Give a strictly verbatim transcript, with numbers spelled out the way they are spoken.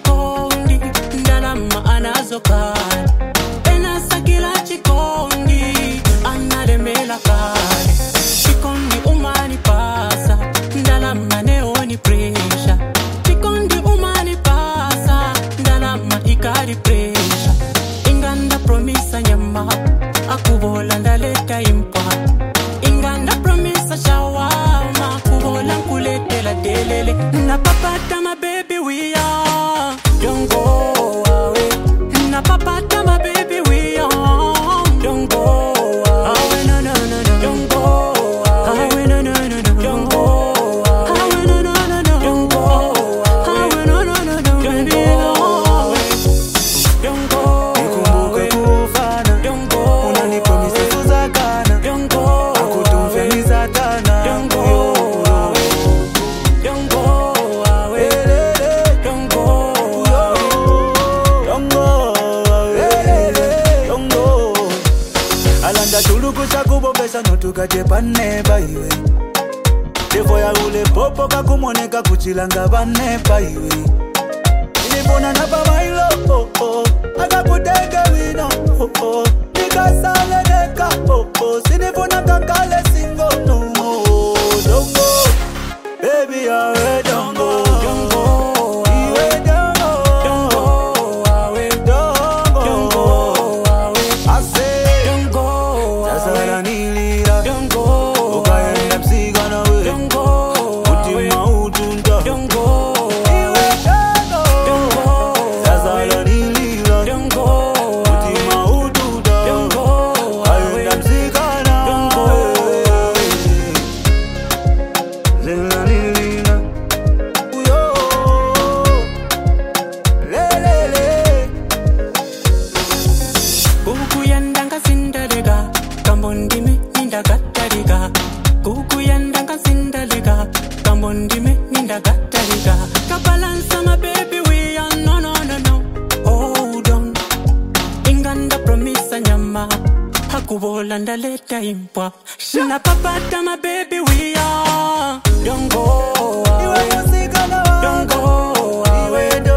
chikondi ndalama anazokali ena sakila chikondi analemela kale chikondi umani pasa ndalama neoni pressure chikondi umani pasa ndalama ikari pressure inganda promisa nyama akubola ndaleta impa inganda promisa shawama kubola kuletela delele na papata my baby we are don't go away na papata my baby we are don't go away no no no no don't go away no no no no don't go away no no no no don't go away no no no no don't go away don't go away don't go unanipromise kuzakana don't go akutumfeni satana don't go away don't go away don't go don't go don't go alanda tuluku chakubobesa notukaje pane baiwe defo ya ule popo kakumoneka kuchilanga bane baiwe nilipona na pamailo oh oh akakutenge wino oh oh nikasale neka oh oh sinifuna kakale singo no more don't go baby I don't go don't go away don't go don't go away don't go don't go away I say don't go away nilira don't go ukaenda msigana we don't go away utima don't go away don't go sasa nilira don't go utima utuda don't go ukaenda msigana don't go zela nilira uyo lelele kukuyandanga sindalega kambondime nindagatarika kukuyandanga sindalega kambondime nindagatarika kabalansa my baby we are no no no no hold on inganda promisa nyama hakubola ndaleta impwa shina papata my baby we are don't go away don't go away